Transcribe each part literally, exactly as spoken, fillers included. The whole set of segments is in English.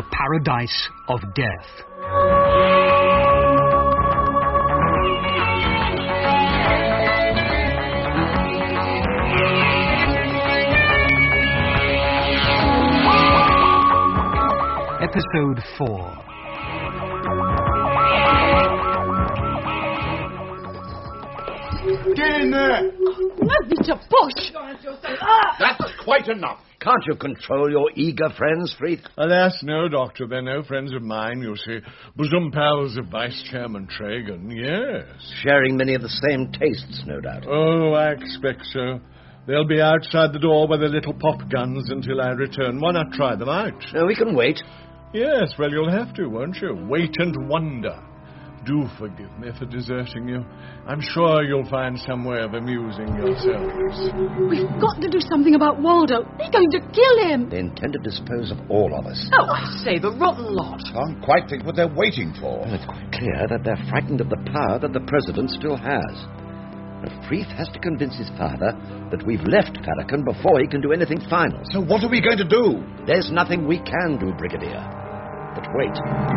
the paradise of death. Episode four. Get in there! No, Mister Bush! That's quite enough. Can't you control your eager friends, Frith? Alas, no, Doctor. They're no friends of mine, you see. Bosom pals of Vice Chairman Tragan, yes. Sharing many of the same tastes, no doubt. Oh, I expect so. They'll be outside the door with their little pop guns until I return. Why not try them out? No, we can wait. Yes, well, you'll have to, won't you? Wait and wonder. Do forgive me for deserting you. I'm sure you'll find some way of amusing yourselves. We've got to do something about Waldo. They're going to kill him. They intend to dispose of all of us. Oh, I say, the rotten lot. Can't quite think what they're waiting for. Well, it's quite clear that they're frightened of the power that the President still has. But Frith has to convince his father that we've left Farrakhan before he can do anything final. So what are we going to do? There's nothing we can do, Brigadier. But wait.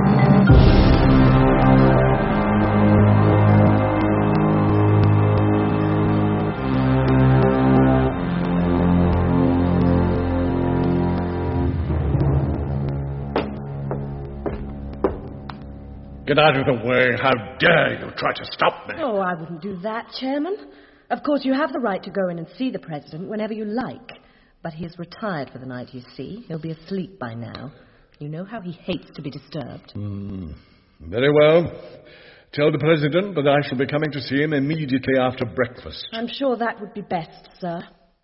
Get out of the way. How dare you try to stop me? Oh, I wouldn't do that, Chairman. Of course, you have the right to go in and see the President whenever you like. But he is retired for the night, you see. He'll be asleep by now. You know how he hates to be disturbed. Mm. Very well. Tell the President that I shall be coming to see him immediately after breakfast. I'm sure that would be best, sir.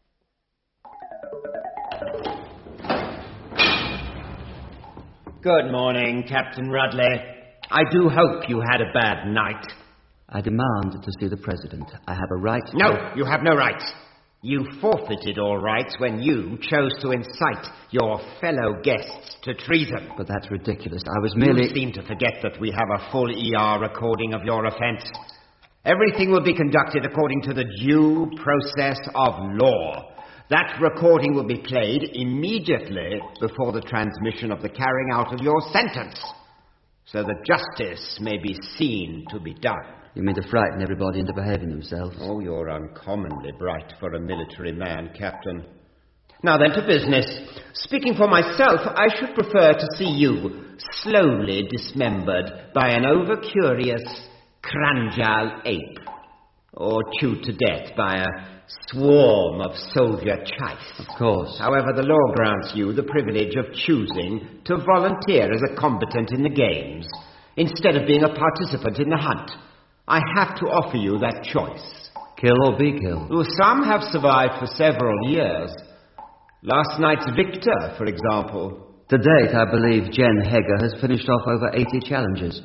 Good morning, Captain Rudley. I do hope you had a bad night. I demand to see the President. I have a right to... No, you have no rights. You forfeited all rights when you chose to incite your fellow guests to treason. But that's ridiculous. I was merely... You seem to forget that we have a full E R recording of your offence. Everything will be conducted according to the due process of law. That recording will be played immediately before the transmission of the carrying out of your sentence, so that justice may be seen to be done. You mean to frighten everybody into behaving themselves? Oh, you're uncommonly bright for a military man, Captain. Now then, to business. Speaking for myself, I should prefer to see you slowly dismembered by an over-curious Kranjal ape, or chewed to death by a swarm of soldier chice. Of course. However, the law grants you the privilege of choosing to volunteer as a combatant in the games, instead of being a participant in the hunt. I have to offer you that choice. Kill or be killed? Well, some have survived for several years. Last night's victor, for example. To date, I believe Jen Heger has finished off over eighty challenges.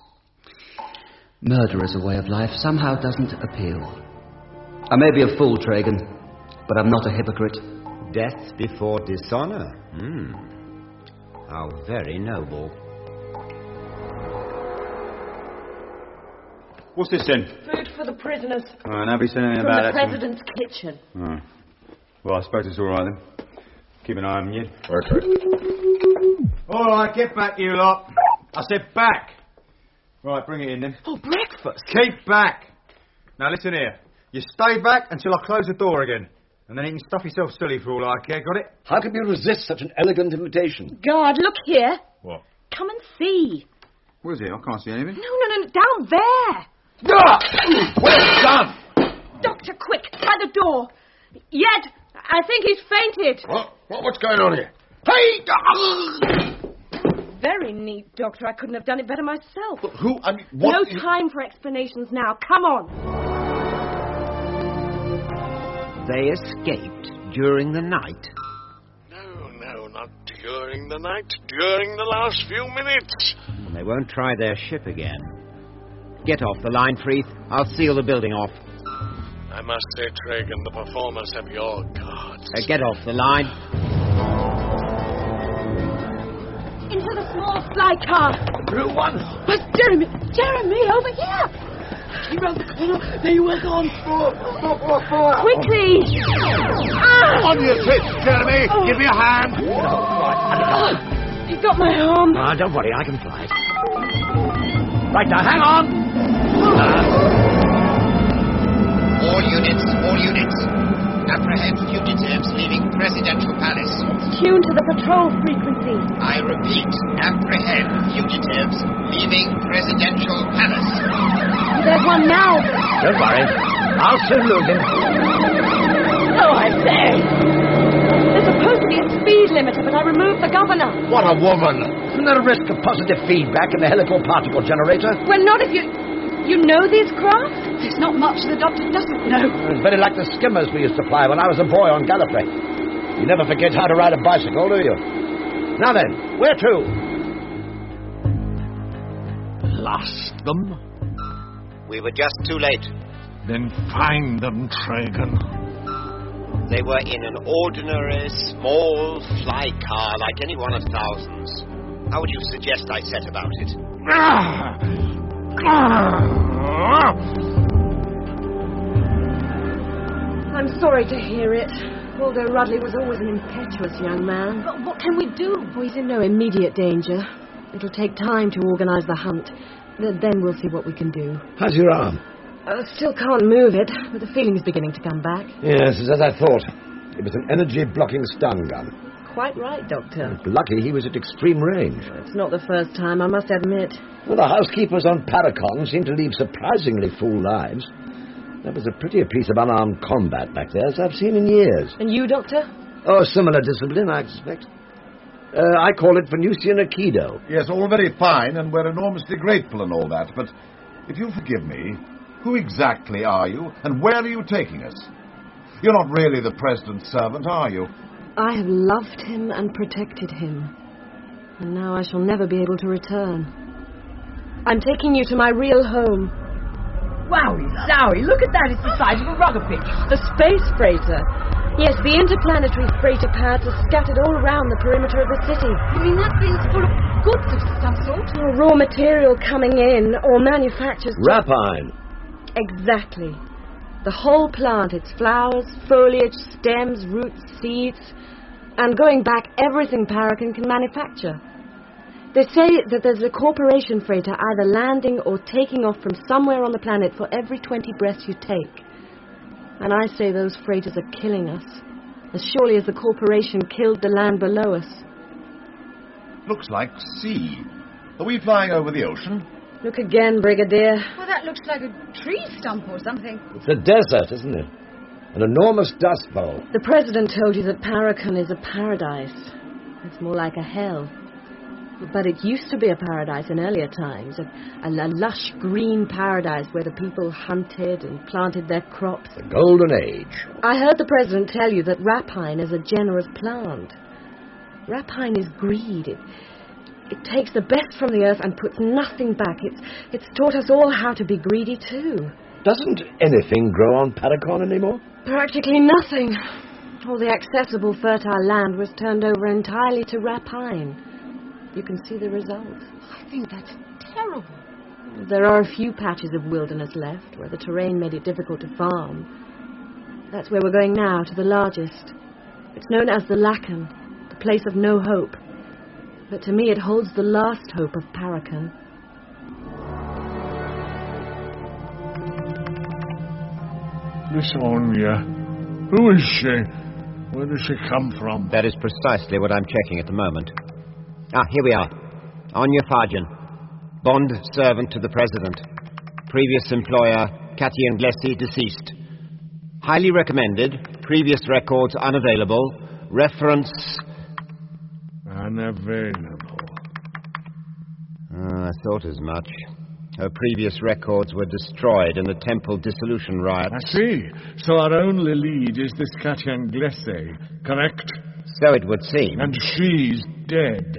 Murder as a way of life somehow doesn't appeal. I may be a fool, Tragan, but I'm not a hypocrite. Death before dishonor? Hmm. How very noble. What's this then? Food for the prisoners. Oh, and nobody said anything From about the that. President's kitchen. Oh. Well, I suppose it's all right then. Keep an eye on you. Okay. All right, get back, you lot. I said back. Right, bring it in then. Oh, breakfast. Keep back. Now listen here. You stay back until I close the door again. And then you can stuff yourself silly for all I care, got it? How can you resist such an elegant invitation? Guard, look here. What? Come and see. What is it? I can't see anything. No, no, no, down there. Ah! Well done! Doctor, quick, by the door. Yed, I think he's fainted. What? what? What's going on here? Hey! Very neat, Doctor. I couldn't have done it better myself. Who? I mean, what? No time for explanations now. Come on. They escaped during the night. No, no, not during the night. During the last few minutes. And they won't try their ship again. Get off the line, Frith. I'll seal the building off. I must say, Tragan, the performers have your cards. Uh, get off the line. Into the small fly car. Blue one. Where's Jeremy? Jeremy, over here. He round the corner. There you were gone. Quickly. Ah! On your feet, Jeremy. Oh. Give me a hand. Oh. She's got my arm. Ah, don't worry, I can fly. Right now, hang on! Uh. All units, all units. Apprehend fugitives leaving Presidential Palace. Tune to the patrol frequency. I repeat, apprehend fugitives leaving Presidential Palace. There's one now. Don't worry. I'll soon lose him. Oh, I say. There's supposed to be a speed limiter, but I removed the governor. What a woman. Isn't there a risk of positive feedback in the helical particle generator? Well, not if you... You know these crafts? There's not much the doctor doesn't know. It's very like the skimmers we used to fly when I was a boy on Gallifrey. You never forget how to ride a bicycle, do you? Now then, where to? Lost them? We were just too late. Then find them, Tragan. They were in an ordinary, small fly car like any one of thousands. How would you suggest I set about it? Ah! I'm sorry to hear it. Waldo Rudley was always an impetuous young man. But what can we do? Oh, he's in no immediate danger. It'll take time to organise the hunt. Th- Then we'll see what we can do. How's your arm? I still can't move it, but the feeling's beginning to come back. Yes, it's as I thought. It was an energy-blocking stun gun. Quite right, Doctor. Lucky he was at extreme range. It's not the first time, I must admit. Well, the housekeepers on Paracon seem to lead surprisingly full lives. That was a prettier piece of unarmed combat back there as I've seen in years. And you, Doctor? Oh, similar discipline, I expect. Uh, I call it Venusian Aikido. Yes, all very fine, and we're enormously grateful and all that, but if you'll forgive me, who exactly are you, and where are you taking us? You're not really the President's servant, are you? I have loved him and protected him. And now I shall never be able to return. I'm taking you to my real home. Wowie, zowie, look at that. It's the size of a rugger pitch. The space freighter. Yes, the interplanetary freighter pads are scattered all around the perimeter of the city. You mean that thing's full of goods of some sort? Or raw material coming in, or manufactures... Rapine. Exactly. The whole plant, its flowers, foliage, stems, roots, seeds, and going back, everything Paragon can manufacture. They say that there's a corporation freighter either landing or taking off from somewhere on the planet for every twenty breaths you take. And I say those freighters are killing us, as surely as the corporation killed the land below us. Looks like sea. Are we flying over the ocean? Look again, Brigadier. Well, that looks like a tree stump or something. It's a desert, isn't it? An enormous dust bowl. The President told you that Paracon is a paradise. It's more like a hell. But it used to be a paradise in earlier times, a, a, a lush green paradise where the people hunted and planted their crops. The Golden Age. I heard the President tell you that rapine is a generous plant. Rapine is greed. It, it takes the best from the earth and puts nothing back. It's, it's taught us all how to be greedy too. Doesn't anything grow on Paracon anymore? Practically nothing. All the accessible fertile land was turned over entirely to rapine. You can see the result. I think that's terrible. There are a few patches of wilderness left where the terrain made it difficult to farm. That's where we're going now, to the largest. It's known as the Lacan, the place of no hope. But to me it holds the last hope of Paracon. Lysonia. Who is she? Where does she come from? That is precisely what I'm checking at the moment. Ah, here we are. Anya Farjan, bond servant to the President. Previous employer, Cathy Anglesi, deceased. Highly recommended. Previous records unavailable. Reference... Unavailable. Ah, I thought as much. Her previous records were destroyed in the Temple dissolution riot. I see. So our only lead is this Cathy Anglesi, correct? So it would seem. And she's dead.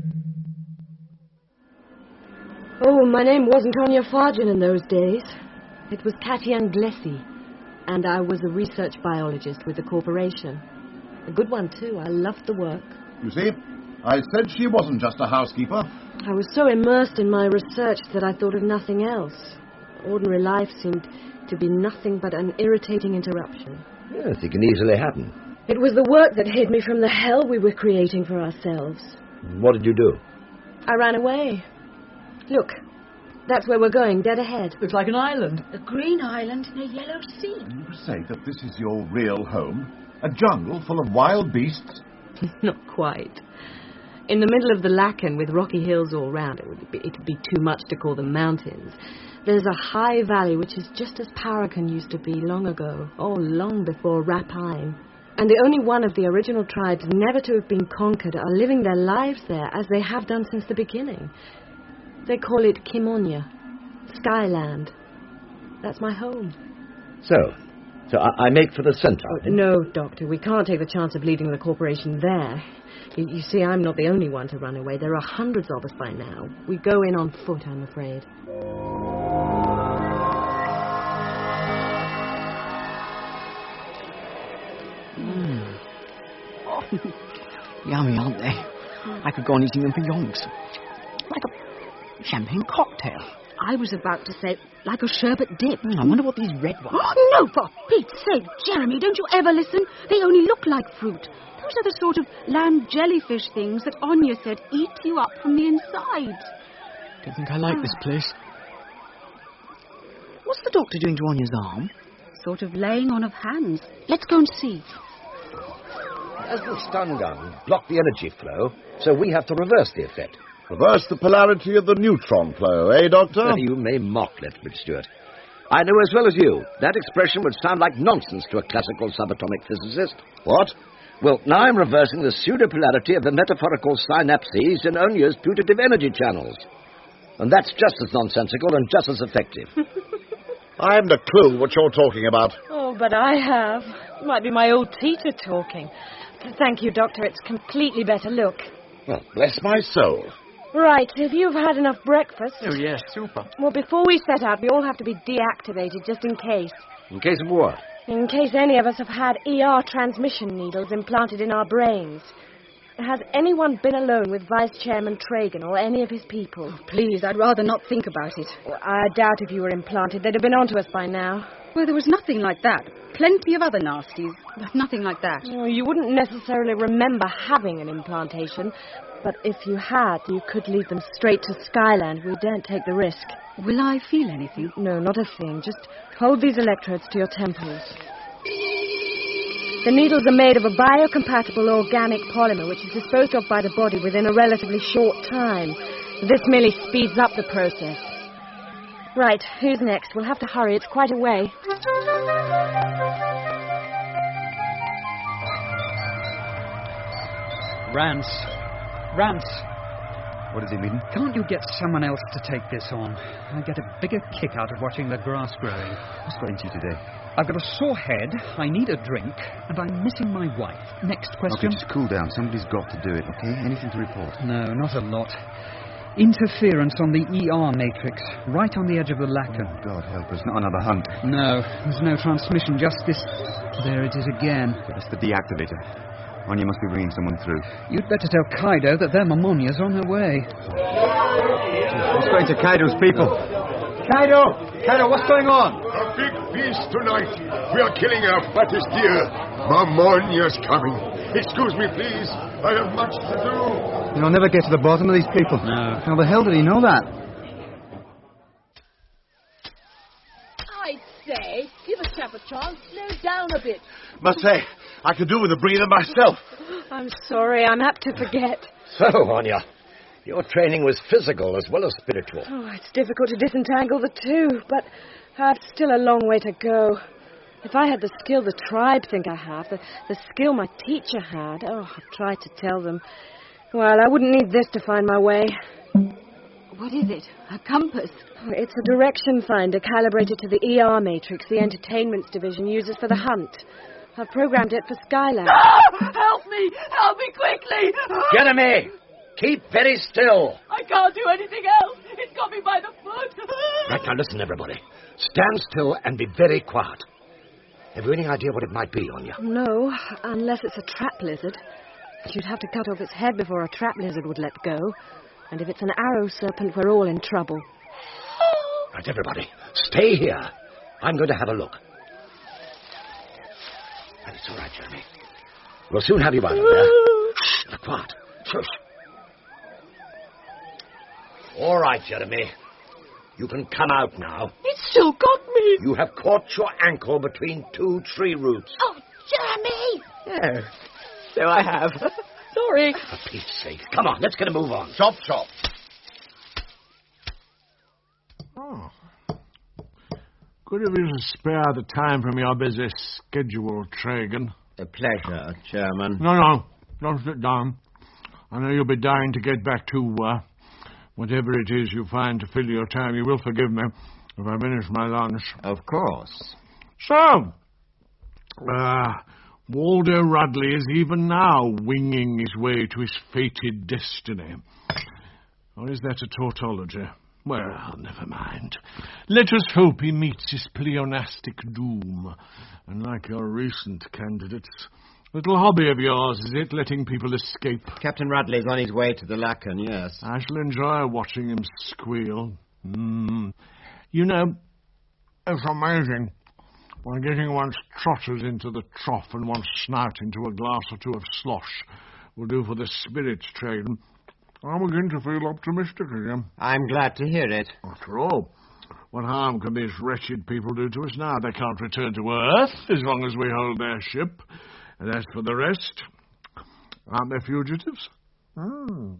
Oh, my name wasn't Anya Farjan in those days. It was Cathy Anglesi, and I was a research biologist with the corporation. A good one, too. I loved the work. You see, I said she wasn't just a housekeeper. I was so immersed in my research that I thought of nothing else. Ordinary life seemed to be nothing but an irritating interruption. Yes, it can easily happen. It was the work that hid me from the hell we were creating for ourselves. What did you do? I ran away. Look, that's where we're going, dead ahead. Looks like an island. A green island in a yellow sea. You say that this is your real home? A jungle full of wild beasts? Not quite. In the middle of the Lacan with rocky hills all round, it would be, it'd be too much to call them mountains. There's a high valley which is just as Parakan used to be long ago, oh, long before Rapine. And the only one of the original tribes never to have been conquered are living their lives there as they have done since the beginning. They call it Kimonia, Skyland. That's my home. So, so I, I make for the centaur. Oh, no, Doctor, we can't take the chance of leaving the corporation there. You, you see, I'm not the only one to run away. There are hundreds of us by now. We go in on foot, I'm afraid. Mm. Oh, yummy, aren't they? I could go on eating them for yonks. Like a champagne cocktail. I was about to say, like a sherbet dip. Mm, I wonder what these red ones... Oh, no, for Pete's sake, Jeremy, don't you ever listen? They only look like fruit. Those are the sort of land jellyfish things that Anya said eat you up from the inside. Don't think I like this place. What's the doctor doing to Anya's arm? Sort of laying on of hands. Let's go and see. As the stun gun blocked the energy flow, so we have to reverse the effect. Reverse the polarity of the neutron flow, eh, Doctor? You may mock, Lethbridge Stewart. I know as well as you, that expression would sound like nonsense to a classical subatomic physicist. What? Well, now I'm reversing the pseudo-polarity of the metaphorical synapses in Onya's putative energy channels. And that's just as nonsensical and just as effective. I haven't a clue what you're talking about. Oh, but I have. It might be my old teacher talking. Thank you, Doctor. It's completely better. Look. Well, bless my soul. Right, if you've had enough breakfast... Oh, yes, super. Well, before we set out, we all have to be deactivated, just in case. In case of what? In case any of us have had E R transmission needles implanted in our brains. Has anyone been alone with Vice Chairman Tragan or any of his people? Oh, please, I'd rather not think about it. Well, I doubt if you were implanted. They'd have been onto us by now. Well, there was nothing like that. Plenty of other nasties, but nothing like that. Well, you wouldn't necessarily remember having an implantation, but if you had, you could lead them straight to Skyland. We daren't take the risk. Will I feel anything? No, not a thing. Just hold these electrodes to your temples. The needles are made of a biocompatible organic polymer which is disposed of by the body within a relatively short time. This merely speeds up the process. Right, who's next? We'll have to hurry. It's quite a way. Rance. Rance. What does he mean? Can't you get someone else to take this on? I get a bigger kick out of watching the grass growing. What's got into you today? I've got a sore head, I need a drink, and I'm missing my wife. Next question. Okay, just cool down. Somebody's got to do it, okay? Anything to report? No, not a lot. Interference on the E R matrix, right on the edge of the Lacan. Oh, God help us, not another hunt. No, there's no transmission, just this... There it is again. That's the deactivator. Anya must be bringing someone through. You'd better tell Kaido that their Mammonia's on her way. What's going to Kaido's people? Kaido! Kaido, what's going on? A big feast tonight. We are killing our fattest deer. Mammonia's coming. Excuse me, please. I have much to do. You'll never get to the bottom of these people. No. How the hell did he know that? I'd say, give a chap a chance. Slow down a bit. Must say, I could do with a breather myself. I'm sorry, I'm apt to forget. So, Anya, your training was physical as well as spiritual. Oh, it's difficult to disentangle the two, but I've still a long way to go. If I had the skill the tribe think I have, the, the skill my teacher had, oh, I've tried to tell them. Well, I wouldn't need this to find my way. What is it? A compass? Oh, it's a direction finder calibrated to the E R matrix the entertainments division uses for the hunt. I've programmed it for Skyland. No! Help me! Help me quickly! Jeremy! Keep very still. I can't do anything else. It's got me by the foot. Right, now listen, everybody. Stand still and be very quiet. Have you any idea what it might be, Anya? No, unless it's a trap lizard. You'd have to cut off its head before a trap lizard would let go. And if it's an arrow serpent, we're all in trouble. Right, everybody, stay here. I'm going to have a look. And it's all right, Jeremy. We'll soon have you out of there. Shh, now quiet. Shush. All right, Jeremy. You can come out now. It's still got me. You have caught your ankle between two tree roots. Oh, Jeremy! Yeah, so I have. Sorry. For Pete's sake. Come on, let's get a move on. Chop, chop. Oh. Could you please spare the time from your busy schedule, Tragan? A pleasure, Chairman. No, no. Don't sit down. I know you'll be dying to get back to uh, whatever it is you find to fill your time. You will forgive me if I finish my lunch. Of course. So, uh, Waldo Rudley is even now winging his way to his fated destiny. Or is that a tautology? Well, never mind. Let us hope he meets his pleonastic doom. And like your recent candidates, little hobby of yours, is it, letting people escape? Captain Rudley's on his way to the Lacan, yes. I shall enjoy watching him squeal. Mm. You know, it's amazing. When getting one's trotters into the trough and one's snout into a glass or two of slosh will do for the spirits trade. I begin to feel optimistic again. I'm glad to hear it. After all, what harm can these wretched people do to us now? They can't return to Earth as long as we hold their ship. And as for the rest, aren't they fugitives? Mm.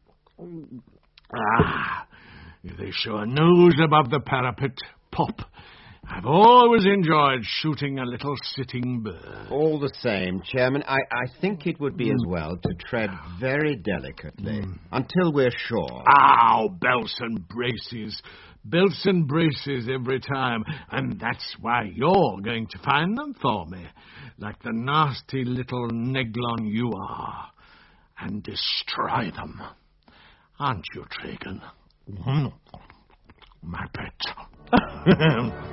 Ah, if they show a nose above the parapet, pop. I've always enjoyed shooting a little sitting bird. All the same, Chairman, I, I think it would be mm. as well to tread very delicately mm. until we're sure. Ow, belts and braces. Belts and braces every time. And that's why you're going to find them for me, like the nasty little neglon you are, and destroy them. Aren't you, Tragan? Mm. My pet.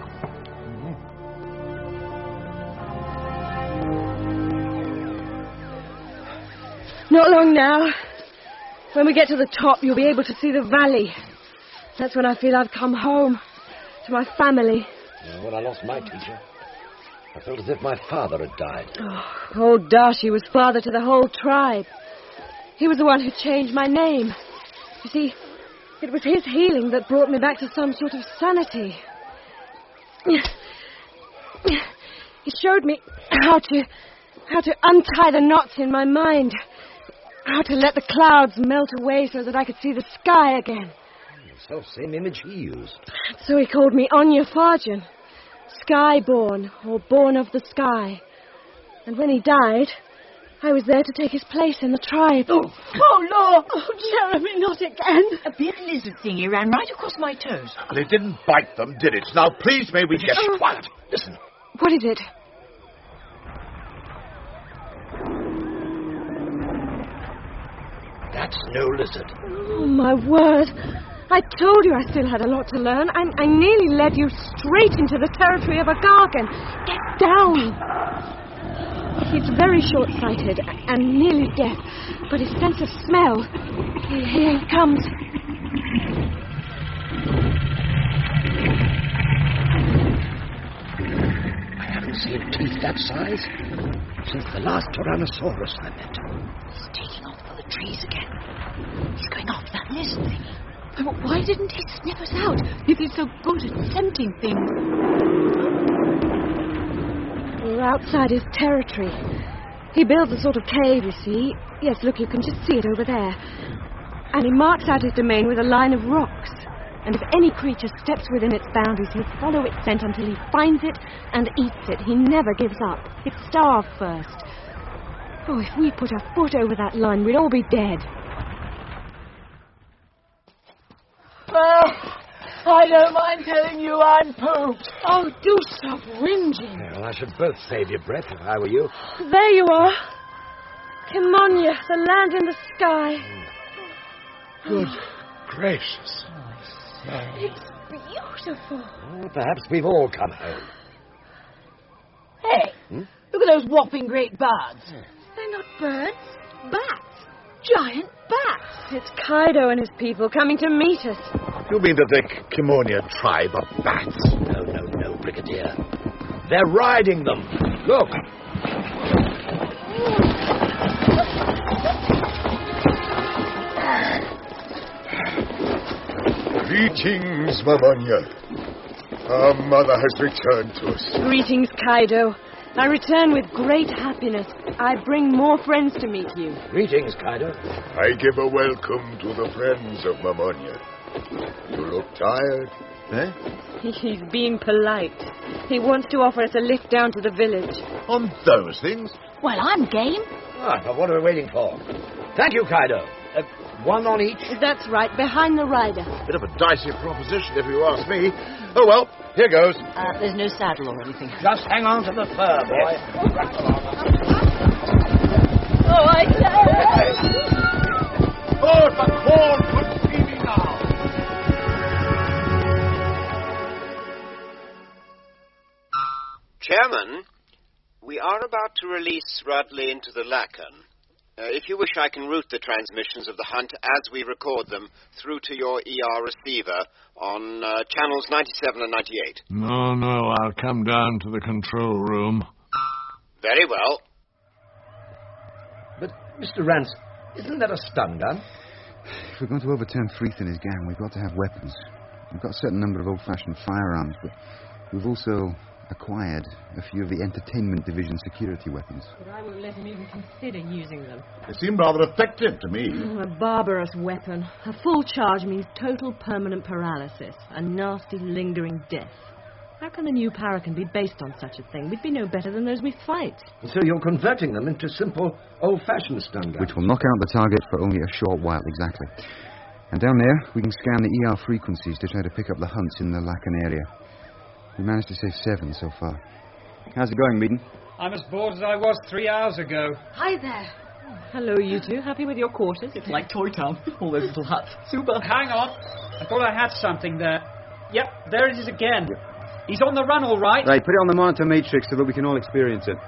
Not long now. When we get to the top, you'll be able to see the valley. That's when I feel I've come home, to my family. Yeah, when I lost my teacher, I felt as if my father had died. Oh, old Darcy was father to the whole tribe. He was the one who changed my name. You see, it was his healing that brought me back to some sort of sanity. He showed me how to, how to untie the knots in my mind. How to let the clouds melt away so that I could see the sky again. The self-same image he used. So he called me Anya Farjan, Skyborn, or Born of the Sky. And when he died, I was there to take his place in the tribe. Oh, oh Lord! Oh, Jeremy, not again. A big lizard thingy ran right across my toes. And it didn't bite them, did it? Now, please, may we get oh. quiet. Listen. What is it? That's no lizard. Oh, my word. I told you I still had a lot to learn. I, I nearly led you straight into the territory of a Gargan. Get down. He's very short-sighted and nearly deaf, but his sense of smell... Here, here he comes. I haven't seen teeth that size since the last Tyrannosaurus I met. He's taking off for the trees again. He's going after that lizard thing. But why didn't he sniff us out if he's so good at scenting things? We're outside his territory. He builds a sort of cave, you see. Yes, look, you can just see it over there. And he marks out his domain with a line of rocks. And if any creature steps within its boundaries, he'll follow its scent until he finds it and eats it. He never gives up. It's starved first. Oh, if we put a foot over that line, we'd all be dead. Well, I don't mind telling you I'm pooped. Oh, do stop whinging. Well, I should both save your breath if I were you. There you are. Kimonia, the land in the sky. Good gracious. It's beautiful. Well, perhaps we've all come home. Hey, hmm? Look at those whopping great birds. They're not birds. Bats. Giant bats. It's Kaido and his people coming to meet us. You mean that the Kimonia tribe are bats? No, no, no, Brigadier. They're riding them. Look. Greetings, Mamanya. Our mother has returned to us. Greetings, Kaido. I return with great happiness. I bring more friends to meet you. Greetings, Kaido. I give a welcome to the friends of Mamanya. You look tired. Eh? He's being polite. He wants to offer us a lift down to the village. On those things? Well, I'm game. Ah, but what are we waiting for? Thank you, Kaido. Uh, one on each? That's right, behind the rider. Bit of a dicey proposition, if you ask me. Oh, well, here goes. Uh, there's no saddle or anything. Just hang on to the fur, boy. Oh, I say! Oh, the corn could see me now. Chairman, we are about to release Rudley into the Lacan. Uh, if you wish, I can route the transmissions of the hunt as we record them through to your E R receiver on uh, channels ninety-seven and ninety-eight. No, no, I'll come down to the control room. Very well. But, Mister Rance, isn't that a stun gun? If we're going to overturn Freeth and his gang, we've got to have weapons. We've got a certain number of old-fashioned firearms, but we've also acquired a few of the Entertainment Division security weapons. But I won't let him even consider using them. They seem rather effective to me. Oh, a barbarous weapon. A full charge means total permanent paralysis. A nasty, lingering death. How can the new Paragon be based on such a thing? We'd be no better than those we fight. So you're converting them into simple, old-fashioned stun guns? Which will knock out the target for only a short while, exactly. And down there, we can scan the E R frequencies to try to pick up the hunts in the Lacan area. We managed to save seven so far. How's it going, Meaden? I'm as bored as I was three hours ago. Hi there. Hello, you two. Happy with your quarters? It's like Toy Town. All those little huts. Super. Hang on. I thought I had something there. Yep, there it is again. He's on the run, all right. Right, put it on the monitor matrix so that we can all experience it.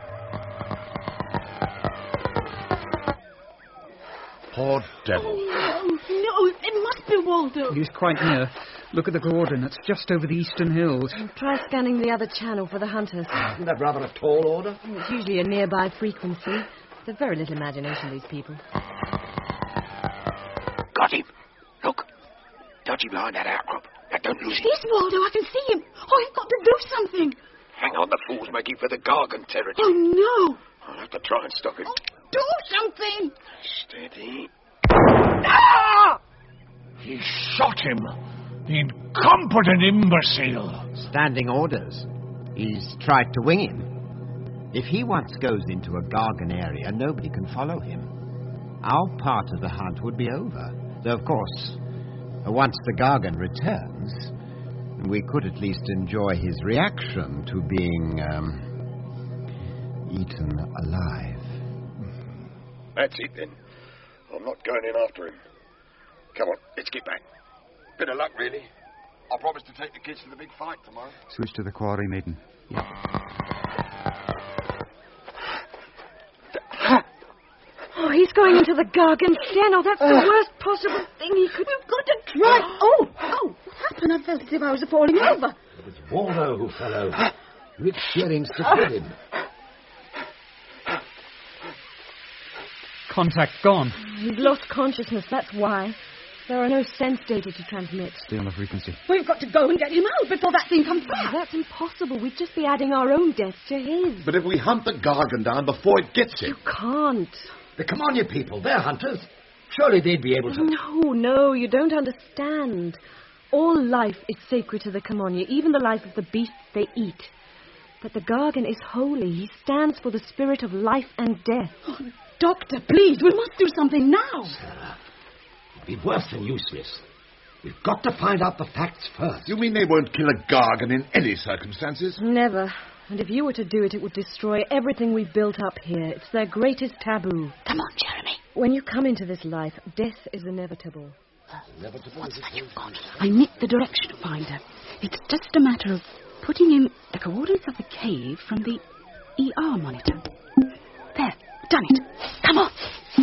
Poor devil. Oh, no, no, it must be Waldo. He's quite near. Look at the coordinates, just over the eastern hills. Try scanning the other channel for the hunters. Isn't that rather a tall order? It's usually a nearby frequency. They've very little imagination, these people. Got him. Look. Dodgy behind that outcrop. Now, don't lose him. He's Waldo, I can see him. Oh, he's got to do something. Hang on, the fool's making for the Gargan territory. Oh, no. I'll have to try and stop him. Oh, do something. Steady. Ah! He shot him. The incompetent imbecile. Standing orders. He's tried to wing him. If he once goes into a Gargan area, nobody can follow him. Our part of the hunt would be over. Though, of course, once the Gargan returns, we could at least enjoy his reaction to being, um, eaten alive. That's it, then. I'm not going in after him. Come on, let's get back. Bit of luck, really. I promise to take the kids to the big fight tomorrow. Switch to the quarry, Maiden. Oh, he's going into the Gargan den. Oh, that's the worst possible thing he could... We've got to try. Oh, oh, what happened? I felt as if I was falling over. It was Waldo who fell over. Rick Shearing supported him. Contact gone. He's lost consciousness, that's why. There are no sense data to transmit. Stay on the frequency. We've got to go and get him out before that thing comes back. That's impossible. We'd just be adding our own death to his. But if we hunt the Gargan down before it gets him... You can't. The Camonia people, they're hunters. Surely they'd be able to... No, no, you don't understand. All life is sacred to the Camonia, even the life of the beasts they eat. But the Gargan is holy. He stands for the spirit of life and death. Oh, Doctor, please, we must do something now. Sarah, it'd be worse than useless. We've got to find out the facts first. You mean they won't kill a Gargan in any circumstances? Never. And if you were to do it, it would destroy everything we've built up here. It's their greatest taboo. Come on, Jeremy. When you come into this life, death is inevitable. Inevitable? What's that you've got? I nicked the direction finder. It's just a matter of putting in the coordinates of the cave from the E R monitor. There, done it. Come on.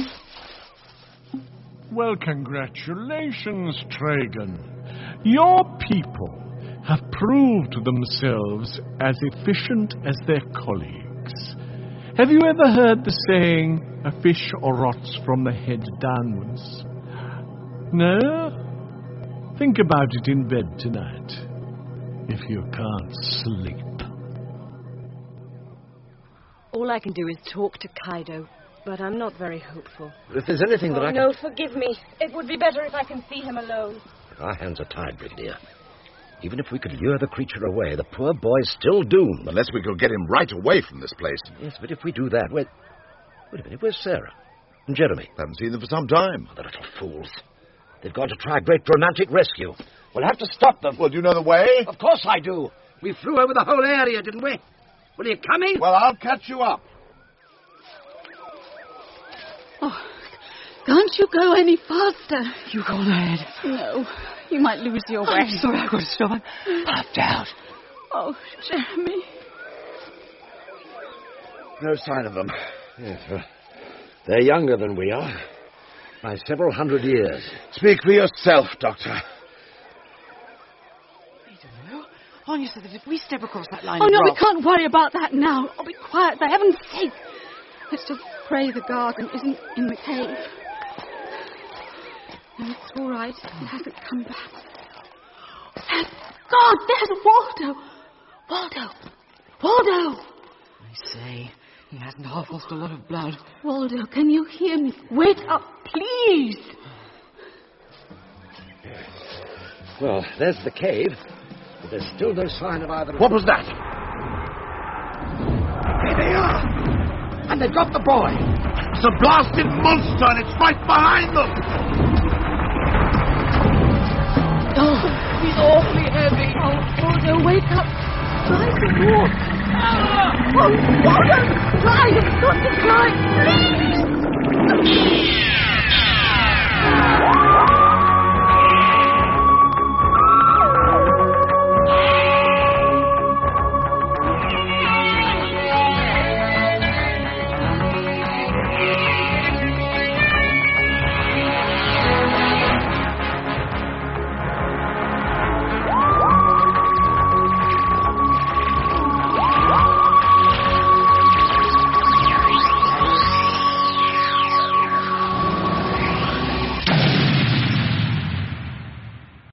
Well, congratulations, Tragan. Your people have proved themselves as efficient as their colleagues. Have you ever heard the saying, a fish rots from the head downwards? No? Think about it in bed tonight, if you can't sleep. All I can do is talk to Kaido, but I'm not very hopeful. If there's anything that oh, I can... no, forgive me. It would be better if I can see him alone. Our hands are tied, Brigadier. Even if we could lure the creature away, the poor boy's still doomed. Unless we could get him right away from this place. Yes, but if we do that, wait... Wait a minute, where's Sarah? And Jeremy? Haven't seen them for some time. Oh, the little fools. They've gone to try a great romantic rescue. We'll have to stop them. Well, do you know the way? Of course I do. We flew over the whole area, didn't we? Were you coming? Well, I'll catch you up. Oh, can't you go any faster? You go on ahead. No, you might lose your way. I'm sorry, I've got to stop. I'm puffed out. Oh, Jeremy. No sign of them. Yes, well, they're younger than we are. By several hundred years. Speak for yourself, Doctor. Anya said that if we step across that line Oh, of no, rock... we can't worry about that now. Oh, be quiet, for heaven's sake. Let's just pray the garden isn't in the cave. No, it's all right. It hasn't come back. Thank God, there's Waldo. Waldo. Waldo. I say, he hasn't half lost a lot of blood. Waldo, can you hear me? Wake up, please. Well, there's the cave. But there's still no sign of either. What was that? Here they are! And they've got the boy! It's a blasted monster and it's right behind them! Oh, he's awfully heavy. Oh, Waldo, wake up. Try to walk. Oh, Waldo, try. You've got to try. Please!